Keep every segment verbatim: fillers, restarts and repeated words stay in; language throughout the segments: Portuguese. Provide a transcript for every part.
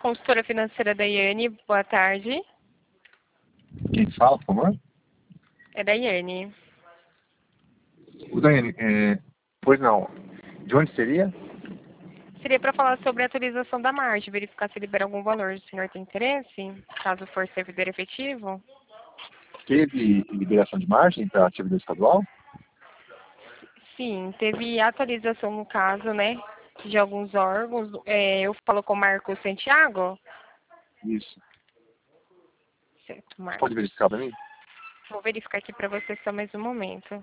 consultora financeira da Iane. Boa tarde. Quem fala, por favor? É da Iane. O Daiane, é... pois não. De onde seria? Seria para falar sobre a atualização da margem, verificar se libera algum valor. O senhor tem interesse? Caso for servidor efetivo? Teve liberação de margem para atividade estadual? Sim, teve atualização no caso, né? De alguns órgãos. É, eu falo com o Marcos Santiago? Isso. Certo, Você Marcos. pode verificar para mim? Vou verificar aqui para você só mais um momento.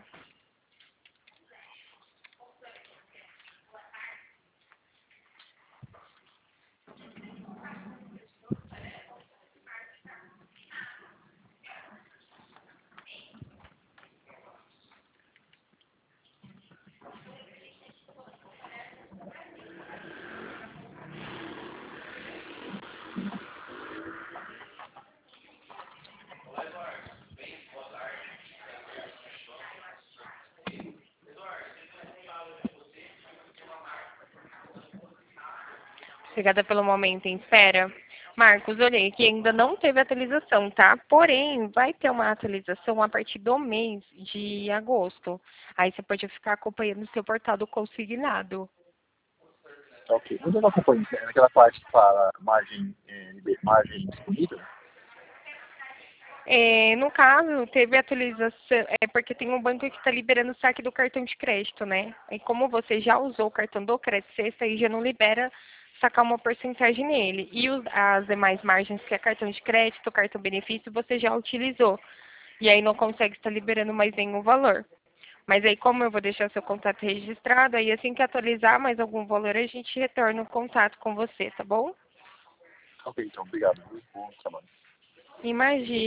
Obrigada pelo momento em espera. Marcos, olhei que ainda não teve atualização, tá? Porém, vai ter uma atualização a partir do mês de agosto. Aí você pode ficar acompanhando o seu portal do consignado. Tá, ok. Onde eu acompanho? É naquela parte que fala margem, é, liber- margem disponível? É, no caso, teve atualização, é porque tem um banco que está liberando o saque do cartão de crédito, né? E como você já usou o cartão do crédito sexta, aí já não libera sacar uma porcentagem nele. E os, as demais margens, que é cartão de crédito, cartão benefício, você já utilizou. E aí não consegue estar liberando mais nenhum valor. Mas aí, como eu vou deixar seu contato registrado, aí assim que atualizar mais algum valor, a gente retorna o contato com você, tá bom? Ok, então, obrigado. Bom trabalho. Imagina.